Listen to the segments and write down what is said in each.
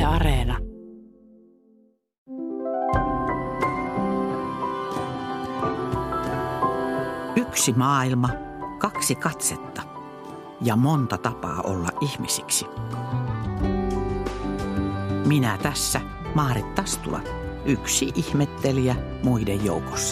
Areena. Yksi maailma, kaksi katsetta ja monta tapaa olla ihmisiksi. Minä tässä, Maarit Tastula, yksi ihmettelijä muiden joukossa.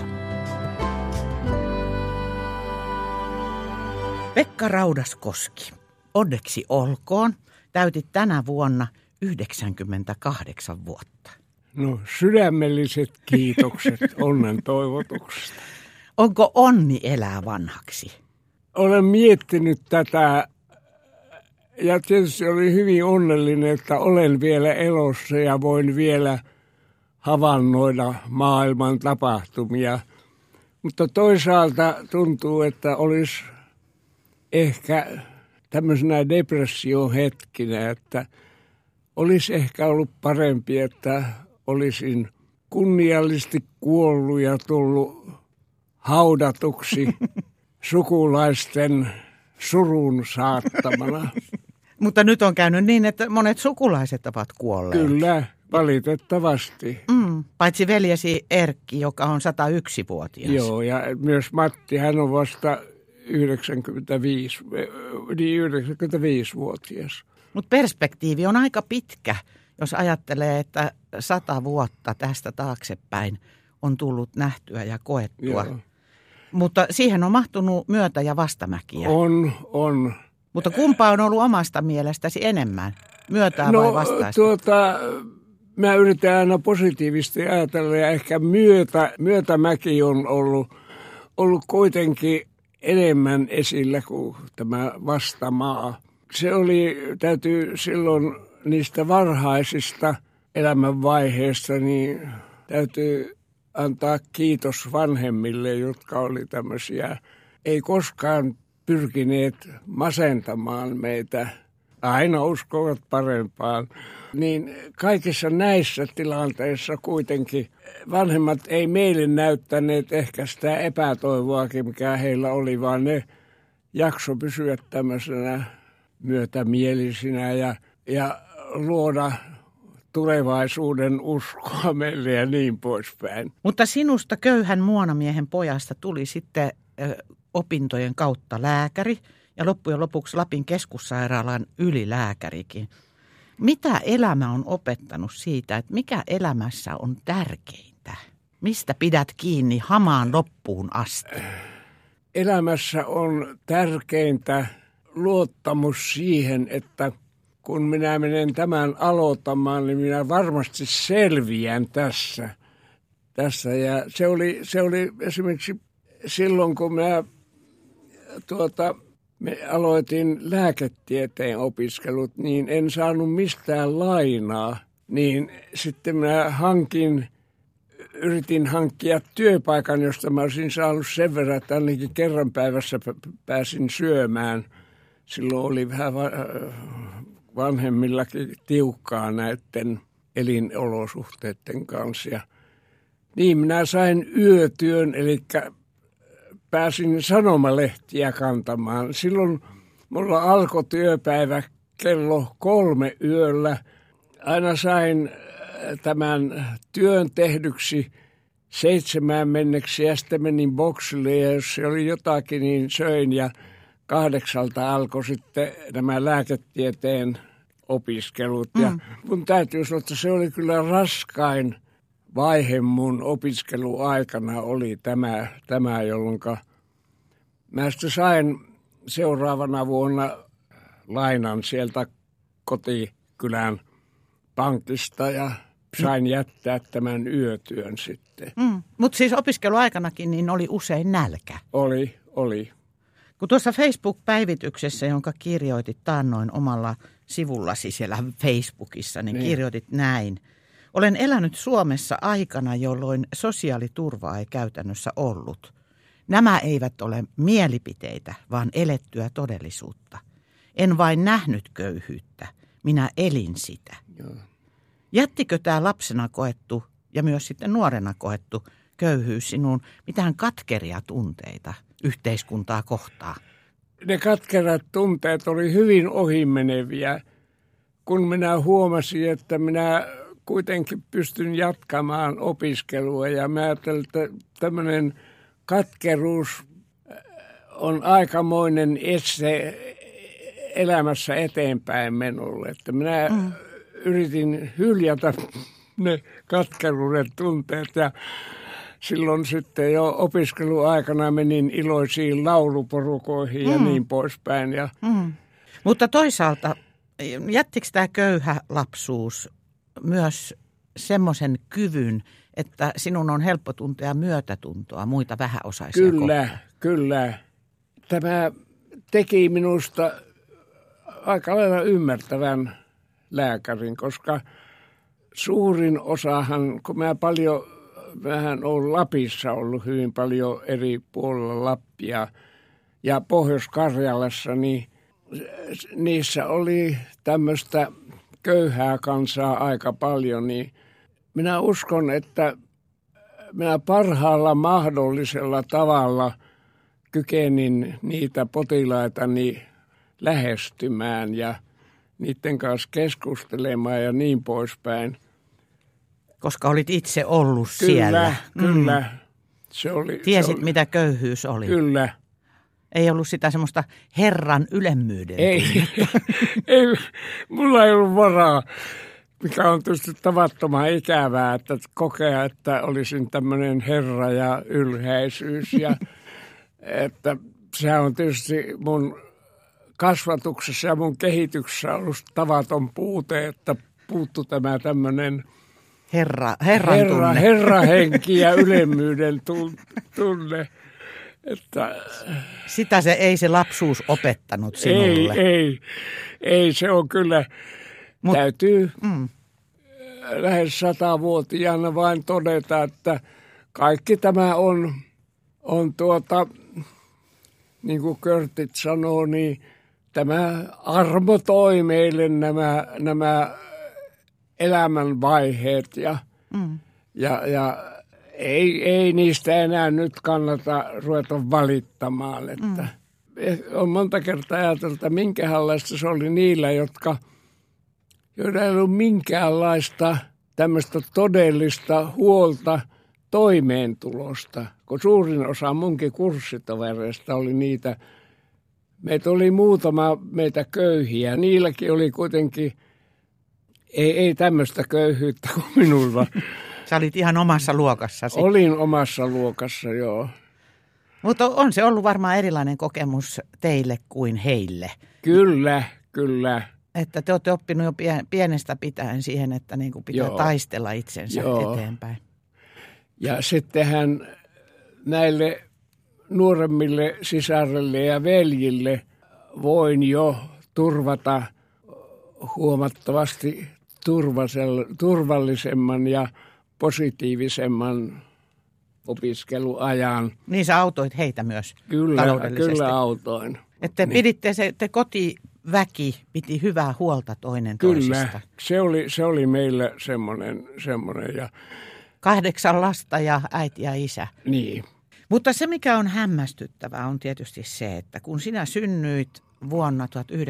Pekka Raudaskoski, onneksi olkoon, täytit tänä vuonna 98 vuotta. No, sydämelliset kiitokset onnen toivotuksesta. Onko onni elää vanhaksi? Olen miettinyt tätä ja tietysti olin hyvin onnellinen, että olen vielä elossa ja voin vielä havainnoida maailman tapahtumia. Mutta toisaalta tuntuu, että olisi ehkä tämmöisenä depressiohetkinä, että olisi ehkä ollut parempi, että olisin kunniallisesti kuollut ja tullut haudatuksi sukulaisten surun saattamana. Mutta nyt on käynyt niin, että monet sukulaiset ovat kuolleet. Kyllä, valitettavasti. Paitsi veljesi Erkki, joka on 101-vuotias. Joo, ja myös Matti, hän on vasta 95-vuotias. Mutta perspektiivi on aika pitkä, jos ajattelee, että 100 vuotta tästä taaksepäin on tullut nähtyä ja koettua. Joo. Mutta siihen on mahtunut myötä- ja vastamäkiä. On. Mutta kumpa on ollut omasta mielestäsi enemmän? Myötää vai vastaista? Mä yritän aina positiivisesti ajatella ja ehkä myötämäki on ollut kuitenkin enemmän esillä kuin tämä vastamaa. Se täytyy silloin niistä varhaisista elämänvaiheista, niin täytyy antaa kiitos vanhemmille, jotka oli tämmöisiä, ei koskaan pyrkineet masentamaan meitä, aina uskovat parempaan. Niin kaikissa näissä tilanteissa kuitenkin vanhemmat ei meille näyttäneet ehkä sitä epätoivoakin, mikä heillä oli, vaan ne jakso pysyä tämmöisenä myötämielisinä ja luoda tulevaisuuden uskoa meille ja niin poispäin. Mutta sinusta köyhän muonamiehen pojasta tuli sitten opintojen kautta lääkäri ja loppujen lopuksi Lapin keskussairaalan ylilääkärikin. Mitä elämä on opettanut siitä, että mikä elämässä on tärkeintä? Mistä pidät kiinni hamaan loppuun asti? Elämässä on tärkeintä luottamus siihen, että kun minä menen tämän aloittamaan, niin minä varmasti selviän tässä. Ja se oli esimerkiksi silloin, kun me aloitin lääketieteen opiskelut, niin en saanut mistään lainaa. Niin sitten yritin hankkia työpaikan, josta mä olisin saanut sen verran, että ainakin kerran päivässä pääsin syömään. Silloin oli vähän vanhemmillakin tiukkaa näiden elinolosuhteiden kanssa. Ja niin minä sain yötyön, eli pääsin sanomalehtiä kantamaan. Silloin mulla alkoi työpäivä kello 3 yöllä. Aina sain tämän työn tehdyksi 7 menneksi ja sitten menin boksille ja jos se oli jotakin, niin söin ja 8 alkoi sitten nämä lääketieteen opiskelut. Ja mun täytyy sanoa, että se oli kyllä raskain vaihe mun opiskeluaikana oli tämä jolloin mä sitten sain seuraavana vuonna lainan sieltä kotikylän pankista ja sain jättää tämän yötyön sitten. Mutta siis opiskeluaikanakin niin oli usein nälkä. Oli. Kun tuossa Facebook-päivityksessä, jonka kirjoitit taannoin omalla sivullasi siellä Facebookissa, niin kirjoitit näin. Olen elänyt Suomessa aikana, jolloin sosiaaliturvaa ei käytännössä ollut. Nämä eivät ole mielipiteitä, vaan elettyä todellisuutta. En vain nähnyt köyhyyttä, minä elin sitä. Joo. Jättikö tämä lapsena koettu ja myös sitten nuorena koettu köyhyys sinuun mitään katkeria tunteita yhteiskuntaa kohtaan? Ne katkerat tunteet oli hyvin ohimeneviä, kun minä huomasin, että minä kuitenkin pystyn jatkamaan opiskelua ja mä ajattelin, että tämmöinen katkeruus on aikamoinen este elämässä eteenpäin menolle. Että minä yritin hyljätä ne katkeruuden tunteet ja silloin sitten jo opiskeluaikana menin iloisiin lauluporukoihin ja niin poispäin. Ja Mutta toisaalta jättikö tämä köyhä lapsuus myös semmoisen kyvyn, että sinun on helppo tuntea myötätuntoa muita vähäosaisia kohtaan? Kyllä. Tämä teki minusta aika lailla ymmärtävän lääkärin, koska suurin osahan, kun vähän olen Lapissa ollut hyvin paljon eri puolilla Lappia ja Pohjois-Karjalassa, niin niissä oli tämmöistä köyhää kansaa aika paljon, niin minä uskon, että minä parhaalla mahdollisella tavalla kykenin niitä potilaitani lähestymään ja niiden kanssa keskustelemaan ja niin poispäin. Koska olit itse ollut siellä. Kyllä. Tiesit, mitä köyhyys oli. Kyllä. Ei ollut sitä semmoista herran ylemmyyden. Ei, mulla ei ollut varaa, mikä on tietysti tavattoman ikävää, että kokea, että olisin tämmöinen herra ja ylhäisyys. Ja, että sehän on tietysti mun kasvatuksessa ja mun kehityksessä ollut tavaton puute, että puuttu tämä tämmöinen herrahenki ja ylemmyyden tunne. Että sitä ei se lapsuus opettanut sinulle. Ei se on kyllä, täytyy lähes 100-vuotiaana vain todeta, että kaikki tämä on niin kuin Körtit sanoo, niin tämä armo toi meille nämä elämänvaiheet ja ei niistä enää nyt kannata ruveta valittamaan. Että on monta kertaa ajateltu, että minkälaista se oli niillä, joilla ei ollut minkäänlaista tämmöistä todellista huolta toimeentulosta. Kun suurin osa munkin kurssitovereista oli niitä, meitä oli muutama meitä köyhiä. Niilläkin oli kuitenkin, ei tämmöistä köyhyyttä kuin minulla. Sä olit ihan omassa luokassasi. Olin omassa luokassa, joo. Mutta on se ollut varmaan erilainen kokemus teille kuin heille. Kyllä. Että te olette oppinut jo pienestä pitäen siihen, että niin kuin pitää taistella itsensä eteenpäin. Ja sittenhän näille nuoremmille sisarille ja veljille voin jo turvata huomattavasti turvallisemman ja positiivisemman opiskeluajan. Niin sä autoit heitä myös taloudellisesti. Kyllä autoin. Että te kotiväki piti hyvää huolta toinen toisista. Se oli meillä semmoinen. Ja 8 lasta ja äiti ja isä. Niin. Mutta se, mikä on hämmästyttävää, on tietysti se, että kun sinä synnyit vuonna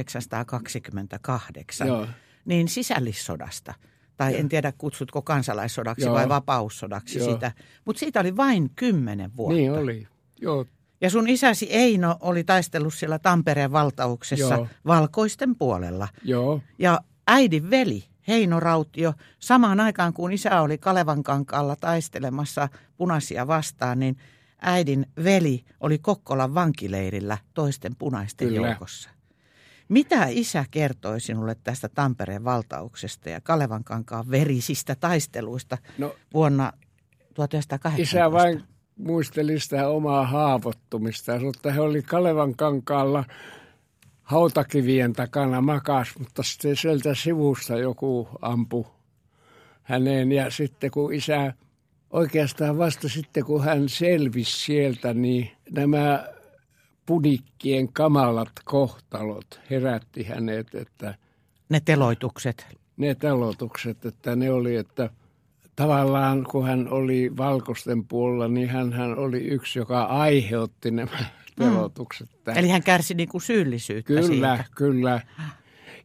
1928, niin sisällissodasta, tai en tiedä kutsutko kansalaissodaksi vai vapaussodaksi sitä, mutta siitä oli vain 10 vuotta. Niin oli, joo. Ja sun isäsi Eino oli taistellut siellä Tampereen valtauksessa valkoisten puolella. Joo. Ja äidin veli Heino Rautio, samaan aikaan kun isä oli Kalevankankaalla taistelemassa punaisia vastaan, niin äidin veli oli Kokkolan vankileirillä toisten punaisten joukossa. Mitä isä kertoi sinulle tästä Tampereen valtauksesta ja Kalevankankaan verisistä taisteluista vuonna 1918? Isä vain muisteli sitä omaa haavoittumista. Mutta he oli Kalevankankaalla hautakivien takana makas, mutta sitten sieltä sivusta joku ampui häneen. Ja sitten kun isä, oikeastaan vasta sitten kun hän selvisi sieltä, niin nämä punikkien kamalat kohtalot herätti hänet, että ne teloitukset, että ne oli, että tavallaan kun hän oli valkoisten puolella, niin hän oli yksi, joka aiheutti nämä teloitukset. Eli hän kärsi niin kuin syyllisyyttä siitä. Kyllä.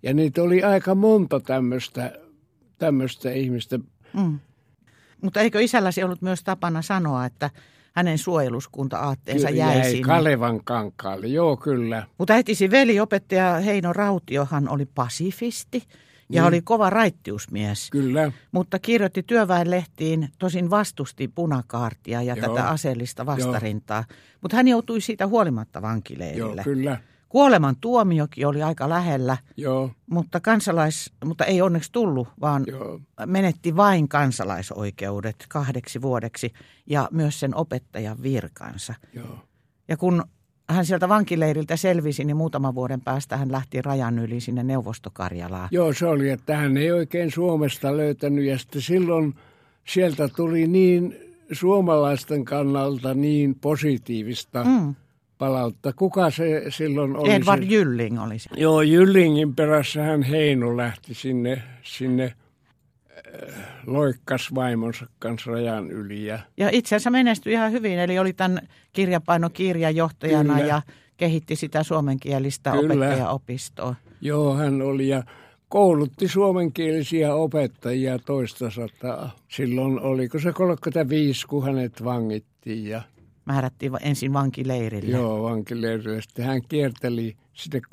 Ja niitä oli aika monta tämmöistä ihmistä. Mutta eikö isälläsi ollut myös tapana sanoa, että hänen suojeluskunta-aatteensa jäi sinne? Kalevan kankaalle, joo kyllä. Mutta äitisi veli, opettaja Heino Rautiohan oli pasifisti ja oli kova raittiusmies. Kyllä. Mutta kirjoitti työväenlehtiin, tosin vastusti punakaartia ja tätä aseellista vastarintaa. Mutta hän joutui siitä huolimatta vankileirille. Joo, kyllä. Kuoleman tuomiokin oli aika lähellä, Joo. mutta ei onneksi tullut, vaan menetti vain kansalaisoikeudet 2 vuodeksi ja myös sen opettajan virkansa. Joo. Ja kun hän sieltä vankileiriltä selvisi, niin muutaman vuoden päästä hän lähti rajan yli sinne Neuvostokarjalaan. Joo, se oli, että hän ei oikein Suomesta löytänyt ja sitten silloin sieltä tuli niin suomalaisten kannalta niin positiivista palautta. Kuka se silloin oli? Edvard Gylling oli se. Joo, Gyllingin perässä hän Heino lähti sinne loikkas vaimonsa kanssa rajan yli. Ja itse asiassa menestyi ihan hyvin, eli oli tämän kirjapainokirjajohtajana ja kehitti sitä suomenkielistä opettajaopistoa. Joo, hän oli ja koulutti suomenkielisiä opettajia 200. Silloin oliko se 35, kun hänet vangittiin ja määrättiin ensin vankileirille. Joo, vankileirille. Sitten hän kierteli sitten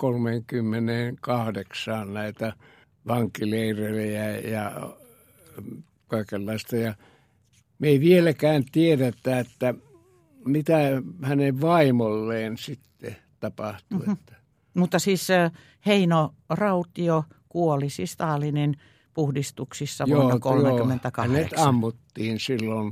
38 näitä vankileirejä ja kaikenlaista. Ja me ei vieläkään tiedetä, että mitä hänen vaimolleen sitten tapahtui. Mutta siis Heino Rautio kuoli siis Stalinin puhdistuksissa vuonna 1938. Hänet ammuttiin silloin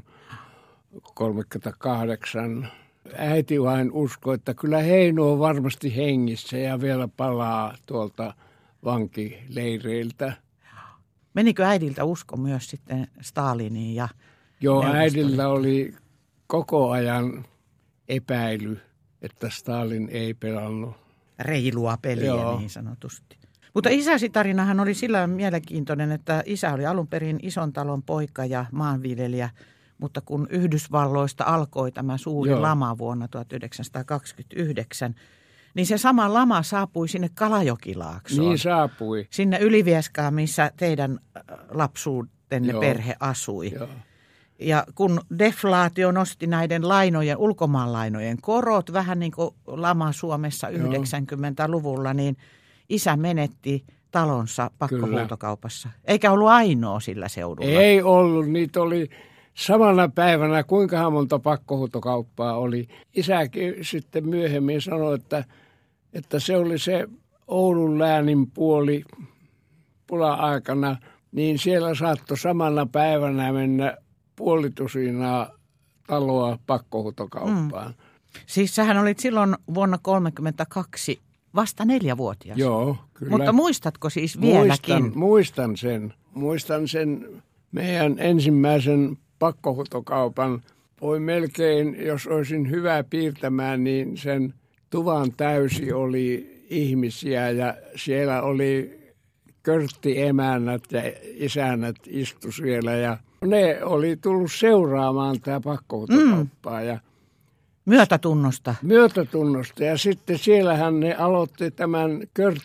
1938. Äiti vain uskoi, että kyllä Heino on varmasti hengissä ja vielä palaa tuolta vankileireiltä. Menikö äidiltä usko myös sitten Staliniin ja Joo, äidillä oli koko ajan epäily, että Stalin ei pelannut reilua peliä niin sanotusti. Mutta isäsi tarinahan oli sillä mielenkiintoinen, että isä oli alun perin ison talon poika ja maanviljelijä, mutta kun Yhdysvalloista alkoi tämä suuri lama vuonna 1929, niin se sama lama saapui sinne Kalajokilaaksoon. Niin saapui. Sinne Ylivieskaan, missä teidän lapsuutenne perhe asui. Joo. Ja kun deflaatio nosti näiden ulkomaanlainojen korot, vähän niin kuin lama Suomessa 90-luvulla, niin isä menetti talonsa pakkohuutokaupassa. Eikä ollut ainoa sillä seudulla. Ei ollut, niitä oli samana päivänä, kuinka monta pakkohuutokauppaa oli. Isäkin sitten myöhemmin sanoi, että se oli se Oulun läänin puoli pula-aikana, niin siellä saattoi samana päivänä mennä 500 taloa pakkohuutokauppaan. Siis sähän olit silloin vuonna 1932 vasta 4-vuotias. Joo, kyllä. Mutta muistatko siis vieläkin? Muistan sen meidän ensimmäisen pakkohuutokaupan. Voi melkein, jos olisin hyvä piirtämään, niin sen tuvan täysi oli ihmisiä ja siellä oli körttiemännät ja isännät istu siellä ja ne oli tullut seuraamaan tämä pakkohuutokauppaa. Ja Myötätunnosta ja sitten siellähän ne aloitti tämän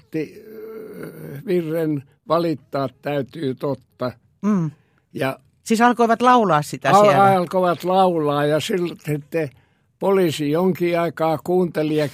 körttivirren valittaa täytyy totta. Ja siis alkoivat laulaa sitä siellä? Alkoivat laulaa ja sitten poliisi jonkin aikaa kuunteli ja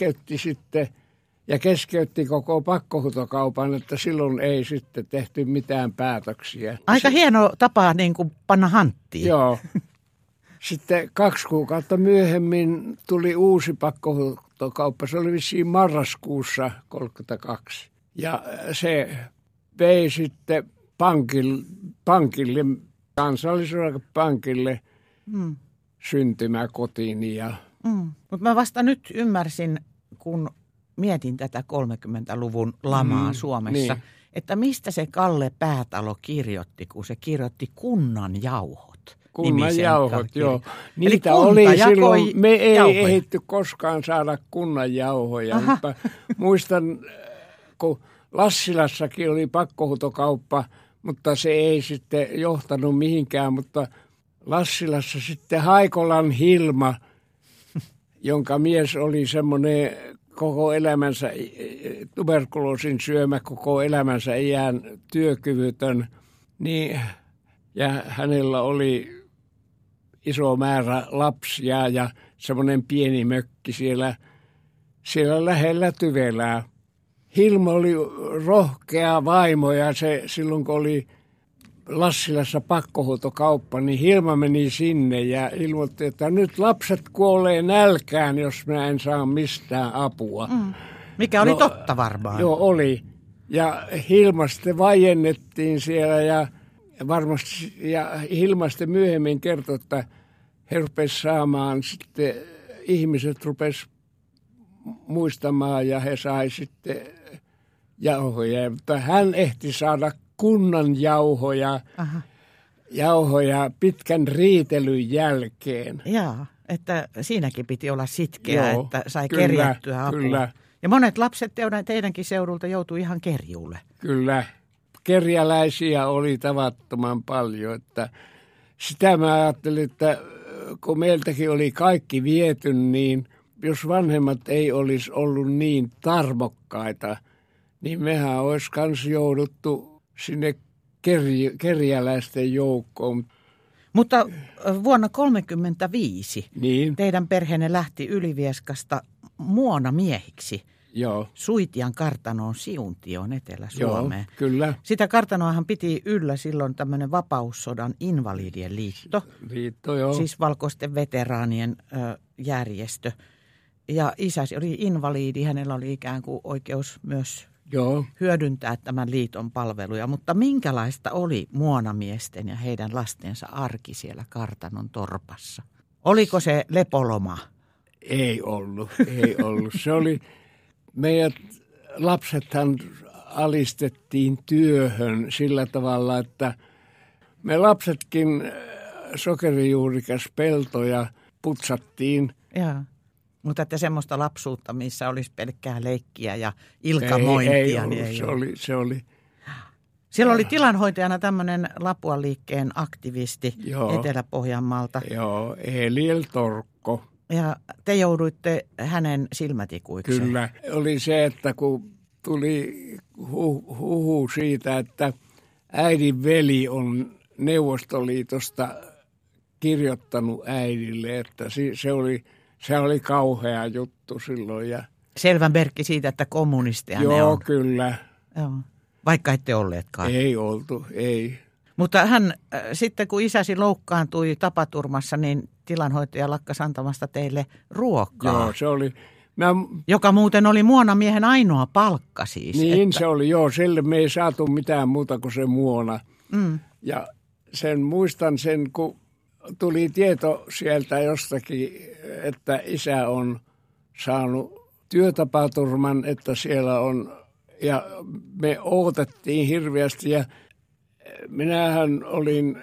keskeytti koko pakkohuutokaupan, että silloin ei sitten tehty mitään päätöksiä. Aika hieno tapa niin kuin panna hanttiin. Joo. Sitten 2 kuukautta myöhemmin tuli uusi pakkohuutokauppa. Se oli vissiin marraskuussa 1932. Ja se vei sitten pankille, Kansallisuuden pankille syntymäkotiin. Mutta mä vasta nyt ymmärsin, kun mietin tätä 30-luvun lamaa Suomessa, että mistä se Kalle Päätalo kirjoitti, kun se kirjoitti Kunnan jauhot. Kunnan jauhot, joo. Niitä oli silloin, me ei ehditty koskaan saada kunnan jauhoja. Mutta muistan, kun Lassilassakin oli pakkohuutokauppa, mutta se ei sitten johtanut mihinkään. Mutta Lassilassa sitten Haikolan Hilma, jonka mies oli semmoinen koko elämänsä, tuberkuloosin syömä koko elämänsä iän työkyvytön, niin, ja hänellä oli iso määrä lapsia ja semmoinen pieni mökki siellä lähellä Tyvelää. Hilma oli rohkea vaimo ja se silloin kun oli Lassilassa pakkohuutokauppa, niin Hilma meni sinne ja ilmoitti, että nyt lapset kuolee nälkään, jos mä en saa mistään apua. Mikä oli totta varmaan. Joo, oli. Ja Hilma sitten vaiennettiin siellä ja varmasti, ja Hilma sitten myöhemmin kertoi, että he rupesivat saamaan sitten, ihmiset rupesivat muistamaan ja he sai sitten jauhoja. Mutta hän ehti saada kunnan jauhoja pitkän riitelyn jälkeen. Jaa, että siinäkin piti olla sitkeä, että sai kerjättyä apua. Kyllä. Ja monet lapset teidänkin seudulta joutui ihan kerjuulle. Kyllä, kerjäläisiä oli tavattoman paljon. Että sitä mä ajattelin, että kun meiltäkin oli kaikki viety, niin jos vanhemmat ei olisi ollut niin tarmokkaita, niin mehän olisi kans jouduttu sinne kerjäläisten joukkoon. Mutta vuonna 1935 niin. Teidän perheenne lähti Ylivieskasta muonamiehiksi. Joo. Suitian kartanoon Siuntioon Etelä-Suomeen. Joo, kyllä. Sitä kartanoahan piti yllä silloin tämmöinen Vapaussodan invalidien liitto. Liitto, joo. Siis valkoisten veteraanien järjestö. Ja isäsi oli invalidi, hänellä oli ikään kuin oikeus myös hyödyntää tämän liiton palveluja. Mutta minkälaista oli muonamiesten ja heidän lastensa arki siellä kartanon torpassa? Oliko se lepoloma? Ei ollut. Se oli, meidät lapsethan alistettiin työhön sillä tavalla, että me lapsetkin sokerijuurikas peltoja putsattiin. Jaa. Mutta että semmoista lapsuutta, missä olisi pelkkää leikkiä ja ilkamointia. Se oli. Siellä oli tilanhoitajana tämmöinen Lapuan liikkeen aktivisti Etelä-Pohjanmaalta. Joo, Eliel Torkko. Ja te jouduitte hänen silmätikuikseen. Kyllä. Oli se, että kun tuli huhu siitä, että äidin veli on Neuvostoliitosta kirjoittanut äidille, että se oli kauhea juttu silloin. Ja selvä merkki siitä, että kommunisteja ne on. Joo, kyllä. Joo. Vaikka ette olleetkaan. Ei oltu, ei. Mutta hän sitten, kun isäsi loukkaantui tapaturmassa, niin tilanhoitaja lakkasi antamasta teille ruokaa. Joo, se oli. Joka muuten oli muonamiehen ainoa palkka siis. Niin se oli, sille me ei saatu mitään muuta kuin se muona. Ja muistan sen, kun tuli tieto sieltä jostakin, että isä on saanut työtapaturman, että siellä on, ja me odotettiin hirveästi ja minähän olin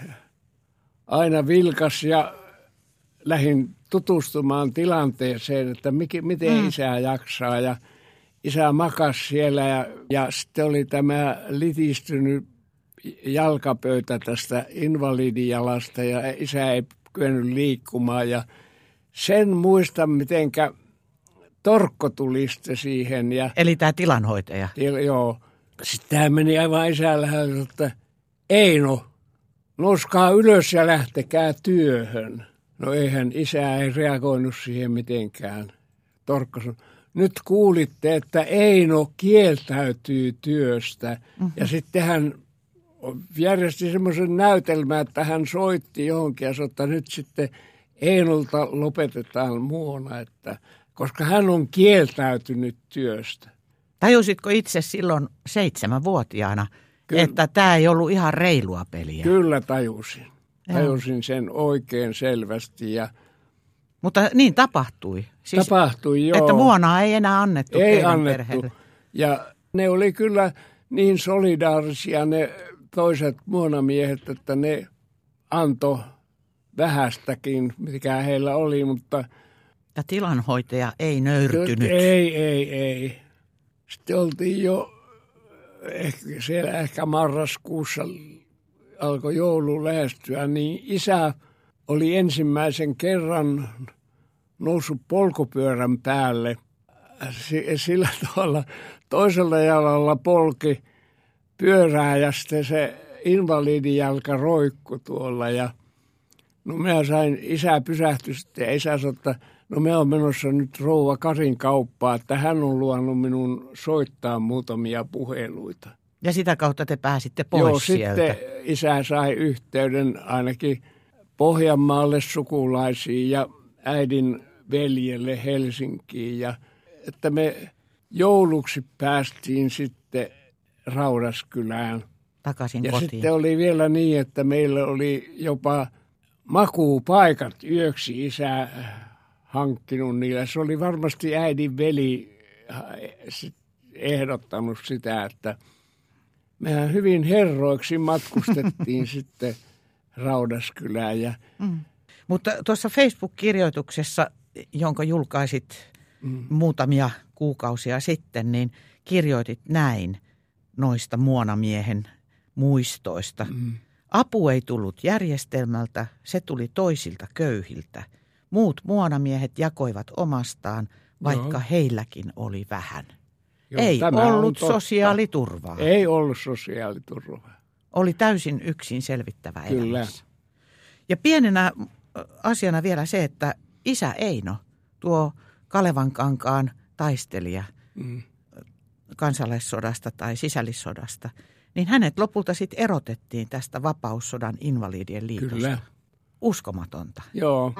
aina vilkas ja lähdin tutustumaan tilanteeseen, että miten isä jaksaa ja isä makasi siellä ja sitten oli tämä litistynyt jalkapöytä tästä invalidijalasta ja isä ei kyennyt liikkumaan ja sen muistan mitenkä Torkko tuli sitten siihen. Eli tämä tilanhoitaja? Joo. Sitten tämä meni aivan isällä, että Eino, nouskaa ylös ja lähtekää työhön. No isä ei reagoinut siihen mitenkään. Torkko sanoi, nyt kuulitte, että Eino kieltäytyy työstä. Ja sitten hän järjesti semmoisen näytelmän, että hän soitti johonkin ja sanoi, että nyt sitten Einolta lopetetaan muona, koska hän on kieltäytynyt työstä. Tajusitko itse silloin 7-vuotiaana, että tämä ei ollut ihan reilua peliä? Kyllä tajusin. Tajusin sen oikein selvästi. Mutta niin tapahtui. Siis, tapahtui, joo. Että muonaa ei enää annettu teidän perheelle. Ja ne oli kyllä niin solidaarisia ne toiset muonamiehet, että ne antoi vähästäkin, mikä heillä oli, mutta ja tilanhoitaja ei nöyrtynyt. Ei. Sitten oltiin jo ehkä marraskuussa alkoi joulu lähestyä, niin isä oli ensimmäisen kerran noussut polkupyörän päälle. sillä tavalla toisella jalalla polki pyörää ja sitten se invalidijalka roikku tuolla. Ja no minä sain, isä pysähtyi sitten ja isä sanoi, että no me on menossa nyt rouva Karin kauppaan, että hän on luvannut minun soittaa muutamia puheluita. Ja sitä kautta te pääsitte pois sieltä. Joo, sitten isä sai yhteyden ainakin Pohjanmaalle sukulaisiin ja äidin veljelle Helsinkiin. Ja että me jouluksi päästiin sitten Raudaskylään. Takaisin ja kotiin. Sitten oli vielä niin, että meillä oli jopa makuupaikat yöksi isä hankkinut niillä. Se oli varmasti äidin veli ehdottanut sitä, että mehän hyvin herroiksi matkustettiin sitten Raudaskylään. Mutta tuossa Facebook-kirjoituksessa, jonka julkaisit muutamia kuukausia sitten, niin kirjoitit näin noista muonamiehen muistoista. Apu ei tullut järjestelmältä, se tuli toisilta köyhiltä. Muut muonamiehet jakoivat omastaan, vaikka heilläkin oli vähän. Ei ollut sosiaaliturvaa. Ei ollut sosiaaliturvaa. Oli täysin yksin selvittävä Kyllä. elämässä. Ja pienenä asiana vielä se, että isä Eino, tuo Kalevankankaan taistelija kansalaissodasta tai sisällissodasta, niin hänet lopulta sitten erotettiin tästä vapaussodan invalidien liitosta. Kyllä. Uskomatonta. Joo.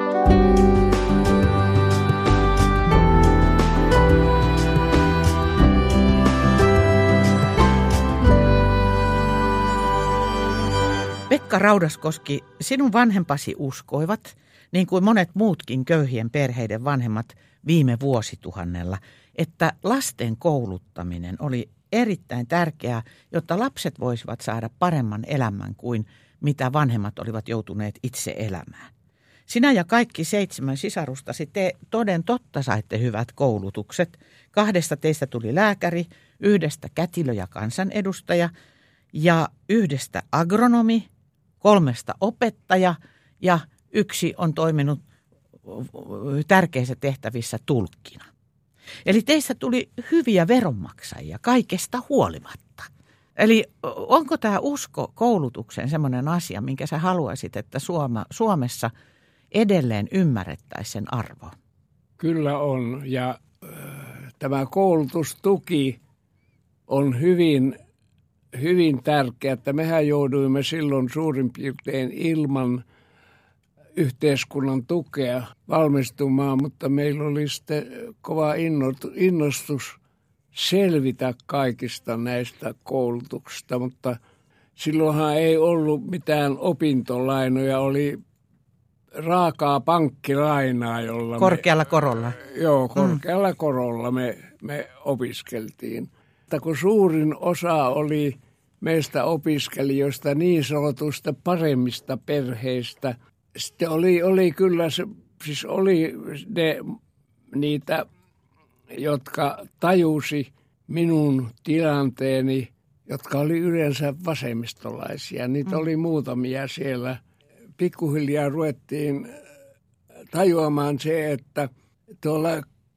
Pekka Raudaskoski, sinun vanhempasi uskoivat, niin kuin monet muutkin köyhien perheiden vanhemmat viime vuosituhannella, että lasten kouluttaminen oli erittäin tärkeää, jotta lapset voisivat saada paremman elämän kuin mitä vanhemmat olivat joutuneet itse elämään. Sinä ja kaikki 7 sisarustasi te toden totta saitte hyvät koulutukset. 2 teistä tuli lääkäri, 1 kätilö ja kansanedustaja ja 1 agronomi, 3 opettaja ja 1 on toiminut tärkeissä tehtävissä tulkkina. Eli teistä tuli hyviä veronmaksajia kaikesta huolimatta. Eli onko tämä usko koulutukseen semmoinen asia, minkä sä haluaisit, että Suomessa edelleen ymmärrettäisiin sen arvo? Kyllä on, ja tämä koulutustuki on hyvin tärkeä, että mehän jouduimme silloin suurin piirtein ilman yhteiskunnan tukea valmistumaan, mutta meillä oli sitten kova innostus selvitä kaikista näistä koulutuksista, mutta silloinhan ei ollut mitään opintolainoja, oli raakaa pankkilainaa, jolla korkealla korolla. Joo, korkealla korolla me opiskeltiin. Mutta kun suurin osa oli meistä opiskelijoista niin sanotusta paremmista perheistä, sitten oli kyllä siis oli niitä, jotka tajusi minun tilanteeni, jotka oli yleensä vasemmistolaisia. Niitä oli muutamia siellä. Pikkuhiljaa ruvettiin tajuamaan se, että tuolla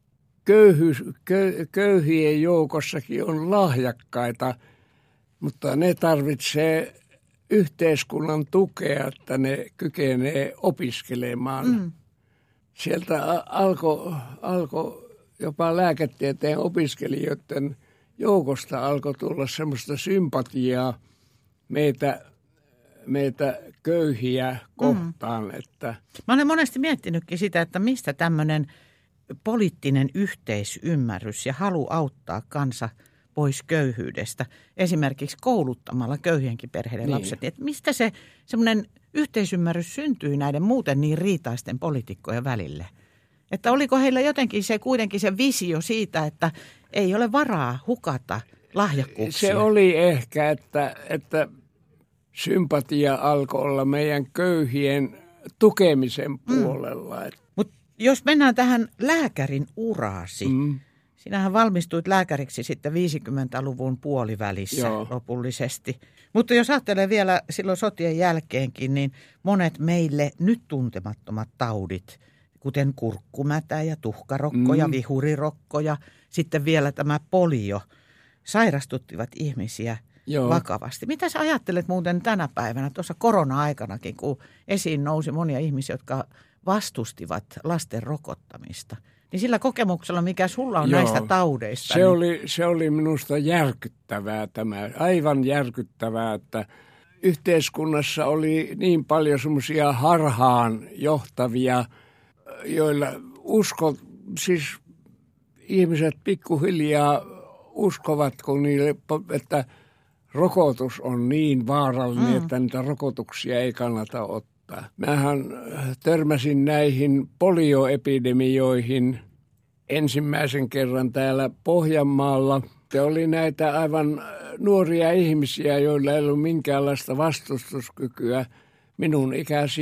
köyhien joukossakin on lahjakkaita, mutta ne tarvitsee yhteiskunnan tukea, että ne kykenee opiskelemaan. Sieltä alkoi jopa lääketieteen opiskelijoiden joukosta alkoi tulla semmoista sympatiaa meitä köyhiä kohtaan. Että mä olen monesti miettinytkin sitä, että mistä tämmöinen poliittinen yhteisymmärrys ja halu auttaa kansa pois köyhyydestä, esimerkiksi kouluttamalla köyhienkin perheiden lapset. Että mistä se semmoinen yhteisymmärrys syntyi näiden muuten niin riitaisten poliitikkojen välille? Että oliko heillä jotenkin kuitenkin se visio siitä, että ei ole varaa hukata lahjakkuuksia? Se oli ehkä, että sympatia alkoi olla meidän köyhien tukemisen puolella. Mutta jos mennään tähän lääkärin uraasi, sinähän valmistuit lääkäriksi sitten 50-luvun puolivälissä lopullisesti. Mutta jos ajattelee vielä silloin sotien jälkeenkin, niin monet meille nyt tuntemattomat taudit kuten kurkkumätä ja tuhkarokko ja vihurirokko ja sitten vielä tämä polio, sairastuttivat ihmisiä vakavasti. Mitä sä ajattelet muuten tänä päivänä, tuossa korona-aikanakin, kun esiin nousi monia ihmisiä, jotka vastustivat lasten rokottamista? Niin sillä kokemuksella, mikä sulla on näistä taudeista. Se oli minusta järkyttävää tämä, aivan järkyttävää, että yhteiskunnassa oli niin paljon semmoisia harhaan johtavia, joilla siis ihmiset pikkuhiljaa uskovat, kun niille, että rokotus on niin vaarallinen, että niitä rokotuksia ei kannata ottaa. Mähän törmäsin näihin polioepidemioihin ensimmäisen kerran täällä Pohjanmaalla. Se oli näitä aivan nuoria ihmisiä, joilla ei ollut minkäänlaista vastustuskykyä. Minun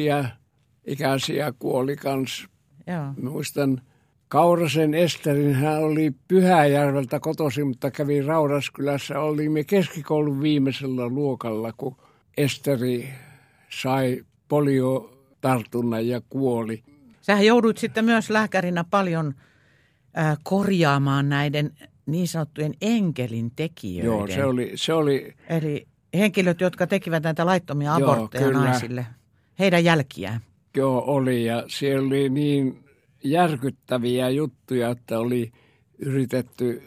ikäisiä kuoli kans. Muistan Kaurasen Esterin, hän oli Pyhäjärveltä kotoisin, mutta kävi Raudaskylässä. Olimme keskikoulun viimeisellä luokalla, kun Esteri sai poliotartunnan ja kuoli. Sähän jouduit sitten myös lääkärinä paljon korjaamaan näiden niin sanottujen enkelin tekijöiden. Joo, se oli. Eli henkilöt, jotka tekivät näitä laittomia abortteja naisille, heidän jälkiään. Joo, oli, ja siellä oli niin järkyttäviä juttuja, että oli yritetty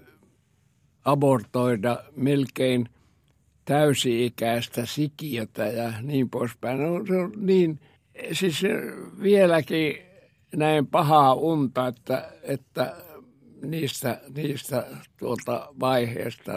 abortoida melkein täysi-ikäistä sikiötä ja niin poispäin. No, se on niin, siis vieläkin näin pahaa unta, että niistä vaiheesta,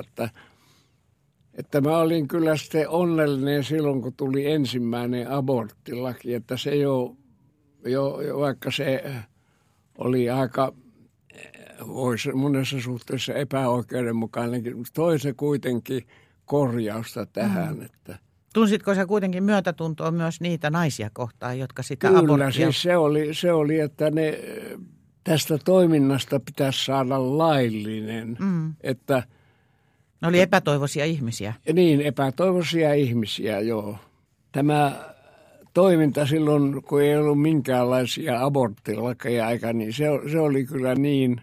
että mä olin kyllä sitten onnellinen silloin, kun tuli ensimmäinen aborttilaki, että se jo vaikka se oli aika, voisi monessa suhteessa epäoikeudenmukainenkin, mutta toi se kuitenkin korjausta tähän. Että tunsitko sä kuitenkin myötätuntoa myös niitä naisia kohtaan, jotka sitä aborttia? Kyllä, siis se oli, että tästä toiminnasta pitäisi saada laillinen. Että ne oli epätoivoisia ihmisiä. Niin, epätoivoisia ihmisiä, joo. Tämä toiminta silloin, kun ei ollut minkäänlaisia aborttilakeja aika, niin se oli kyllä niin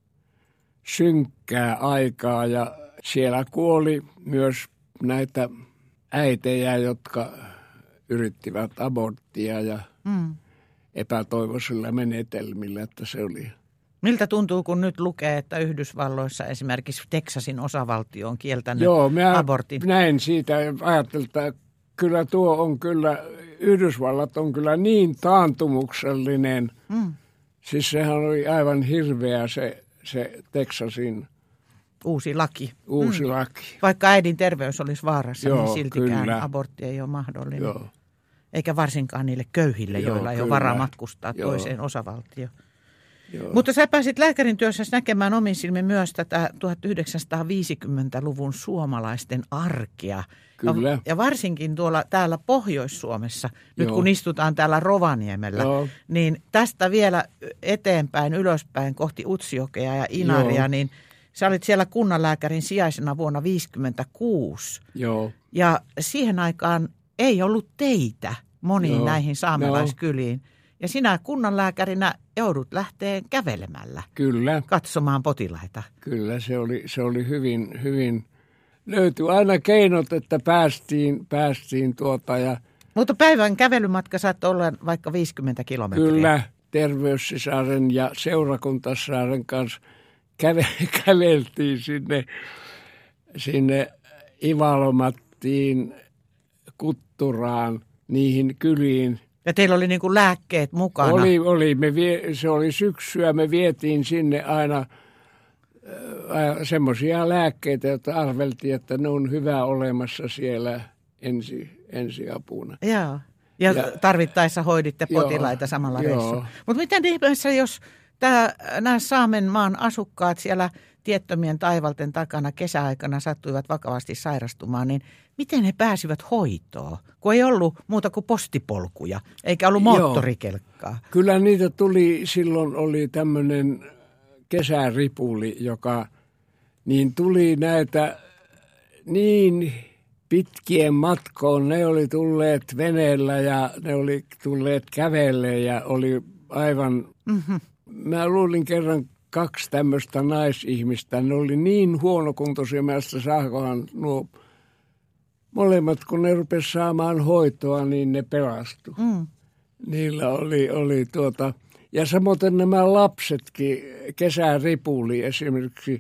synkkää aikaa. Ja siellä kuoli myös näitä äitejä, jotka yrittivät aborttia ja epätoivoisilla menetelmillä, että se oli. Miltä tuntuu, kun nyt lukee, että Yhdysvalloissa esimerkiksi Teksasin osavaltio on kieltänyt abortin? Joo, näin siitä ajattelin, että kyllä Yhdysvallat on kyllä niin taantumuksellinen. Siis sehän oli aivan hirveä se Teksasin uusi laki. Laki. Vaikka äidin terveys olisi vaarassa, niin siltikään abortti ei ole mahdollinen. Joo. Eikä varsinkaan niille köyhille, joilla ei ole varaa matkustaa toiseen osavaltioon. Mutta sä pääsit lääkärin työssä näkemään omin silmin myös tätä 1950-luvun suomalaisten arkea. Kyllä. Ja varsinkin täällä Pohjois-Suomessa, nyt kun istutaan täällä Rovaniemellä, niin tästä vielä eteenpäin, ylöspäin kohti Utsjokea ja Inaria, niin sä olit siellä kunnanlääkärin sijaisena vuonna 1956. Joo. Ja siihen aikaan ei ollut teitä moniin näihin saamelaiskyliin. Ja sinä kunnanlääkärinä joudut lähteä kävelemällä. Kyllä. Katsomaan potilaita. Kyllä, se oli hyvin, löytyi aina keinot, että päästiin ja mutta päivän kävelymatka saattoi olla vaikka 50 kilometriä. Kyllä, terveyssisaren ja seurakuntassaaren kanssa käveltiin sinne Ivalomattiin, Kutturaan, niihin kyliin. Ja teillä oli niin kuin lääkkeet mukana? Oli. Se oli syksyä, me vietiin sinne aina semmoisia lääkkeitä, joita arveltiin, että ne on hyvä olemassa siellä ensiapuna. Joo. Ja tarvittaessa hoiditte potilaita samalla reissulla. Mutta miten ihmeessä, jos nämä Saamen maan asukkaat siellä tiettömien taivalten takana kesäaikana sattuivat vakavasti sairastumaan, niin miten he pääsivät hoitoon, kun ei ollut muuta kuin postipolkuja, eikä ollut moottorikelkkaa? Kyllä niitä silloin oli tämmöinen kesäripuli, joka niin tuli näitä niin pitkien matkoon. Ne oli tulleet veneellä ja ne oli tulleet kävelle ja oli aivan. Mä luulin kerran 2 tämmöistä naisihmistä. Ne oli niin huonokuntoisia, mä sitä saakohan nuo molemmat, kun ne rupesivat saamaan hoitoa, niin ne pelastui. Niillä oli ja samoin nämä lapsetkin kesäripuli esimerkiksi.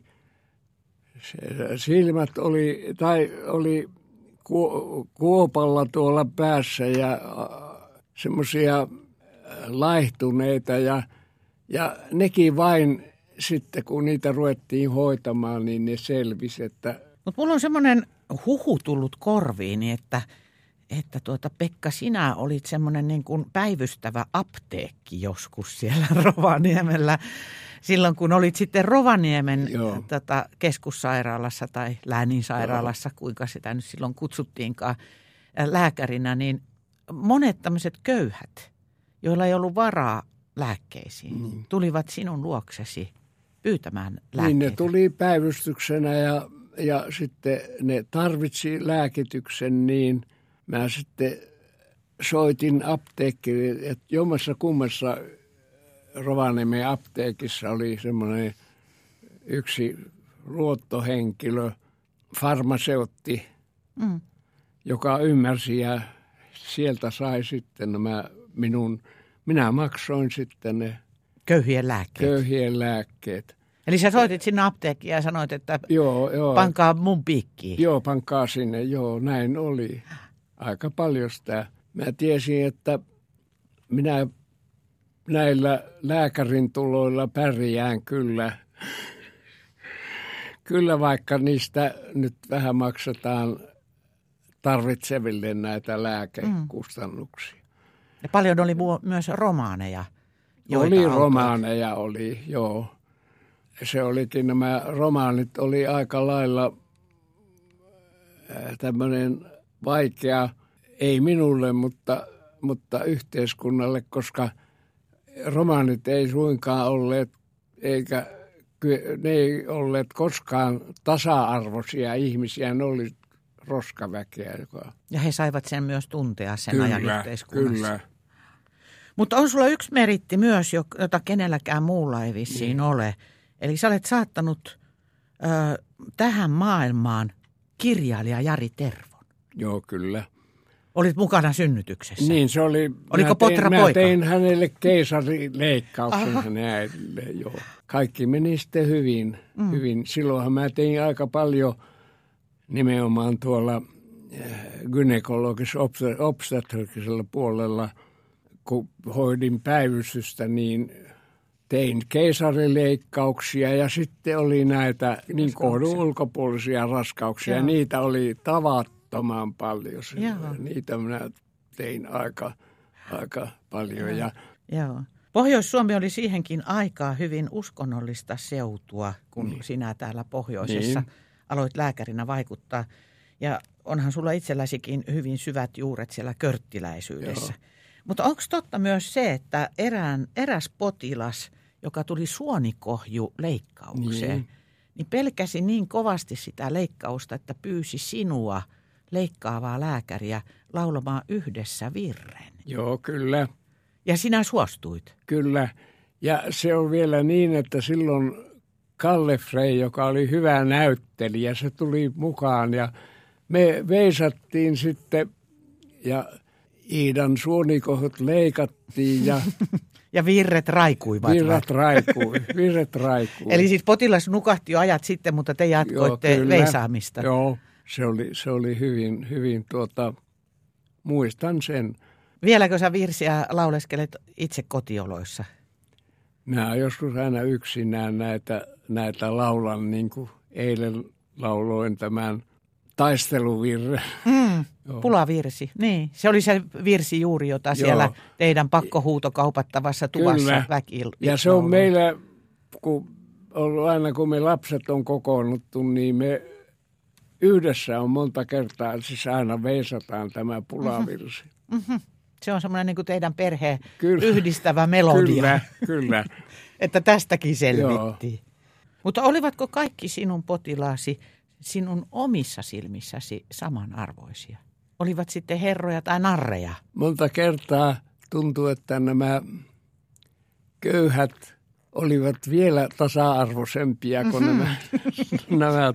Silmät oli kuopalla tuolla päässä ja semmoisia laihtuneita ja nekin vain sitten, kun niitä ruvettiin hoitamaan, niin ne selvisi, että... Mutta mulla on semmoinen huhu tullut korviini, että Pekka, sinä olit semmoinen niin kuin päivystävä apteekki joskus siellä Rovaniemellä. Silloin kun olit sitten Rovaniemen keskussairaalassa tai lääninsairaalassa, kuinka sitä nyt silloin kutsuttiinkaan lääkärinä, niin monet tämmöiset köyhät, joilla ei ollut varaa lääkkeisiin, tulivat sinun luoksesi pyytämään lääkkeitä. Niin ne tuli päivystyksenä ja sitten ne tarvitsi lääkityksen, niin mä sitten soitin apteekkiin, että jommassa kummassa Rovaniemen apteekissa oli semmoinen yksi luottohenkilö, farmaseutti, joka ymmärsi ja sieltä sai sitten minä maksoin sitten ne köyhien lääkkeet. Eli sä soitit sinne apteekkiin ja sanoit, että pankaa mun piikkiin. Joo, pankaa sinne, näin oli. Aika paljon sitä. Mä tiesin, että minä näillä lääkärin tuloilla pärjään kyllä. Kyllä vaikka niistä nyt vähän maksetaan tarvitseville näitä lääkekustannuksia. Ja paljon oli myös romaaneja. Romaaneja, joo. Se olikin, nämä romaanit oli aika lailla tämmöinen vaikea, ei minulle, mutta yhteiskunnalle, koska romaanit ei suinkaan olleet, ne ei olleet koskaan tasa-arvoisia ihmisiä, ne oli roskaväkeä. Ja he saivat sen myös tuntea sen ajan yhteiskunnassa. Kyllä. Mutta on sulla yksi meritti myös, jota kenelläkään muulla ei vissiin ole. Eli sä olet saattanut tähän maailmaan kirjailija Jari Tervon. Joo, kyllä. Olit mukana synnytyksessä. Niin, se oli. Oliko Potra poika? Mä tein hänelle keisarileikkauksen hänen äidille, joo. Kaikki meni sitten hyvin. Silloinhan mä tein aika paljon nimenomaan tuolla gynekologisella puolella, kun hoidin päivystystä, niin tein keisarileikkauksia ja sitten oli näitä niin kohdun ulkopuolisia raskauksia. Joo. Niitä oli tavattoman paljon. Niitä minä tein aika paljon. Joo. Pohjois-Suomi oli siihenkin aikaa hyvin uskonnollista seutua, kun sinä täällä pohjoisessa aloit lääkärinä vaikuttaa. Ja onhan sulla itselläsikin hyvin syvät juuret siellä körttiläisyydessä. Joo. Mutta onko totta myös se, että eräs potilas, joka tuli suonikohjuleikkaukseen, niin pelkäsi niin kovasti sitä leikkausta, että pyysi sinua leikkaavaa lääkäriä laulamaan yhdessä virren? Joo, kyllä. Ja sinä suostuit? Kyllä. Ja se on vielä niin, että silloin Kalle Frey, joka oli hyvä näyttelijä, se tuli mukaan ja me veisattiin sitten ja Iidan suonikohut leikattiin ja... ja virret raikuivat. Virret raikui. Eli siis potilas nukahti jo ajat sitten, mutta te jatkoitte veisaamista. Joo, se oli hyvin muistan sen. Vieläkö sä virsiä lauleskelet itse kotioloissa? Mä joskus aina yksinään näitä laulan, niin kuin eilen lauloin tämän taisteluvirren. Pulavirsi, niin. Se oli se virsi juuri, jota siellä teidän pakkohuutokaupattavassa tuvassa väki. Ja se on meillä, aina kun me lapset on kokoonnuttu, niin me yhdessä on monta kertaa, siis aina veisataan tämä pulavirsi. Se on semmoinen niin kuin teidän perheen yhdistävä melodia. Kyllä. Että tästäkin selvittiin. Mutta olivatko kaikki sinun potilaasi sinun omissa silmissäsi samanarvoisia? Olivat sitten herroja tai narreja? Monta kertaa tuntuu, että nämä köyhät olivat vielä tasa-arvoisempia kuin nämä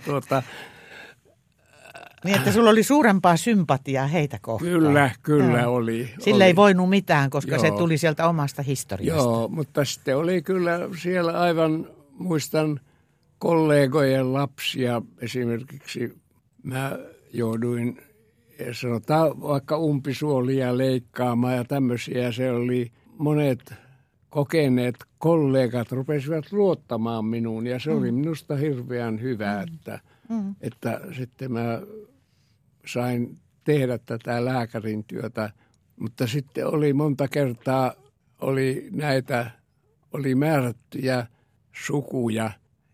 Niin, että sulla oli suurempaa sympatiaa heitä kohtaan. Kyllä oli. Sillä ei voinut mitään, koska se tuli sieltä omasta historiasta. Joo, mutta sitten oli kyllä siellä aivan, muistan kollegojen lapsia. Esimerkiksi mä jouduin, sanotaan vaikka umpisuolia leikkaamaan ja tämmöisiä. Se oli monet kokeneet kollegat rupesivat luottamaan minuun ja se oli minusta hirveän hyvä, että sitten mä sain tehdä tätä lääkärin työtä, mutta sitten oli monta kertaa oli määrättyjä sukuja,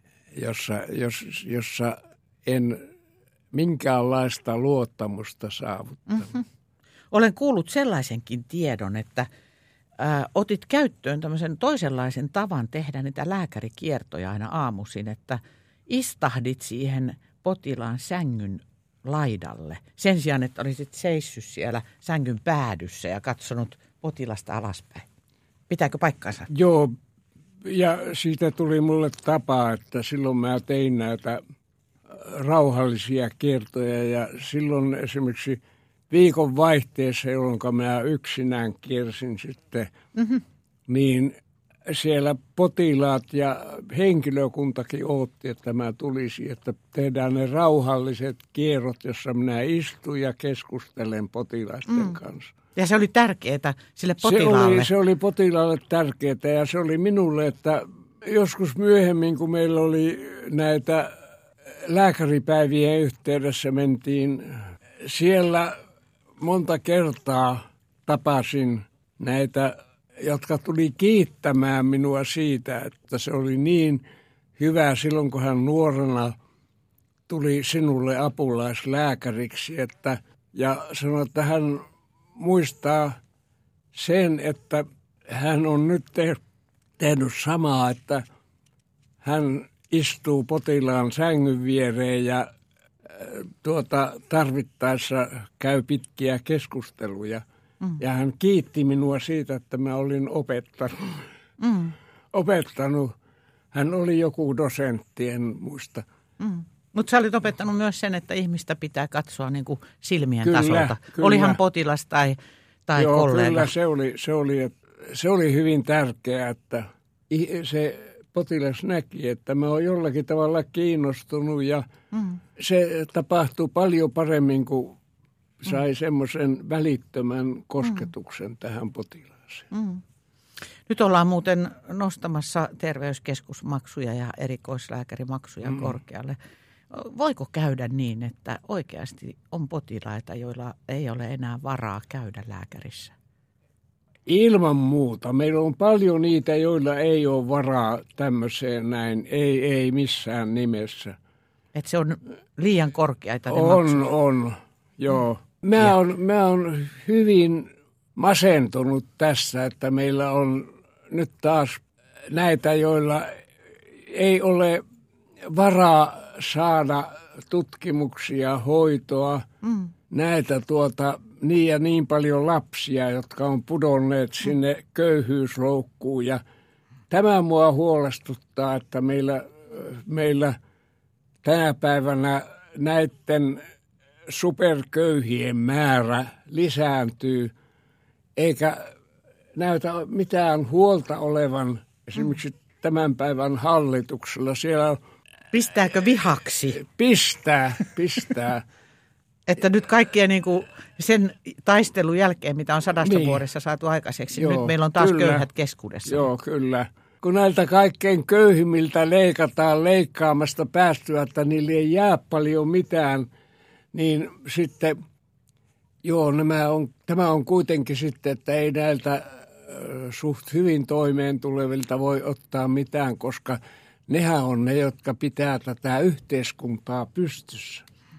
jossa en minkäänlaista luottamusta saavuttanut. Olen kuullut sellaisenkin tiedon, että otit käyttöön tämmöisen toisenlaisen tavan tehdä niitä lääkärikiertoja aina aamuisin, että istahdit siihen potilaan sängyn laidalle. Sen sijaan, että olisit seissyt siellä sängyn päädyssä ja katsonut potilasta alaspäin. Pitääkö paikkansa? Joo, ja siitä tuli mulle tapa, että silloin mä tein näitä rauhallisia kiertoja ja silloin esimerkiksi viikon vaihteessa, jolloin mä yksinään kiersin sitten, niin siellä potilaat ja henkilökuntakin odotti, että mä tulisin, että tehdään ne rauhalliset kierrot, jossa minä istun ja keskustelen potilaiden kanssa. Ja se oli tärkeää sille potilaalle. Se oli potilaalle tärkeää ja se oli minulle, että joskus myöhemmin, kun meillä oli näitä lääkäripäivien yhteydessä mentiin, siellä monta kertaa tapasin näitä, jotka tuli kiittämään minua siitä, että se oli niin hyvä silloin, kun hän nuorena tuli sinulle apulaislääkäriksi, ja sanoi, että hän muistaa sen, että hän on nyt tehnyt samaa, että hän istuu potilaan sängyn viereen ja tarvittaessa käy pitkiä keskusteluja. Ja hän kiitti minua siitä, että mä olin opettanut. Hän oli joku dosentti, en muista. Mutta sä olit opettanut myös sen, että ihmistä pitää katsoa niin kuin silmien tasolta. Kyllä. Oli hän potilas tai kollega. Kyllä, se oli hyvin tärkeää, että se potilas näki, että mä oon jollakin tavalla kiinnostunut ja se tapahtui paljon paremmin, kun sai semmoisen välittömän kosketuksen tähän potilaaseen. Nyt ollaan muuten nostamassa terveyskeskusmaksuja ja erikoislääkärimaksuja korkealle. Voiko käydä niin, että oikeasti on potilaita, joilla ei ole enää varaa käydä lääkärissä? Ilman muuta. Meillä on paljon niitä, joilla ei ole varaa tämmöiseen näin. Ei missään nimessä. Että se on liian korkeita ne maksut? On, joo. Mä oon hyvin masentunut tässä, että meillä on nyt taas näitä, joilla ei ole varaa saada tutkimuksia, hoitoa. Näitä niin ja niin paljon lapsia, jotka on pudonneet sinne köyhyysloukkuun. Ja tämä mua huolestuttaa, että meillä tänä päivänä näiden superköyhien määrä lisääntyy, eikä näytä mitään huolta olevan esimerkiksi tämän päivän hallituksella. Siellä pistääkö vihaksi? Pistää. Että nyt kaikkien niin kuin sen taistelun jälkeen, mitä on 100 vuodessa saatu aikaiseksi, joo, nyt meillä on taas köyhät keskuudessa. Joo, kyllä. Kun näiltä kaikkein köyhimmiltä leikataan leikkaamasta päästyä, että niille ei jää paljon mitään, niin sitten, joo, tämä on kuitenkin sitten, että ei näiltä suht hyvin toimeen tulevilta voi ottaa mitään, koska nehän on ne, jotka pitää tätä yhteiskuntaa pystyssä.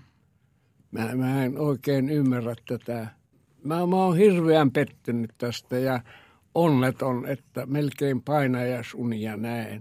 Mä en oikein ymmärrä tätä. Mä oon hirveän pettynyt tästä ja onneton, että melkein painajasunia näen.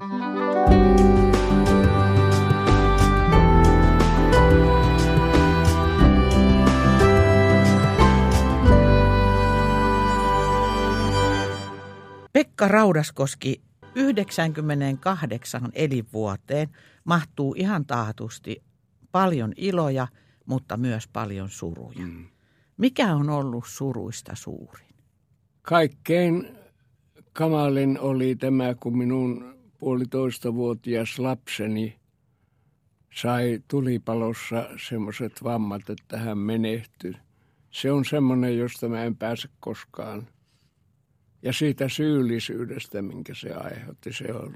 Pekka Raudaskoski, 98 elinvuoteen mahtuu ihan taatusti paljon iloja, mutta myös paljon suruja. Mikä on ollut suruista suurin? Kaikkein kamalin oli tämä, kun minun 1,5-vuotias lapseni sai tulipalossa semmoiset vammat, että hän menehtyi. Se on semmoinen, josta mä en pääse koskaan. Ja siitä syyllisyydestä, minkä se aiheutti,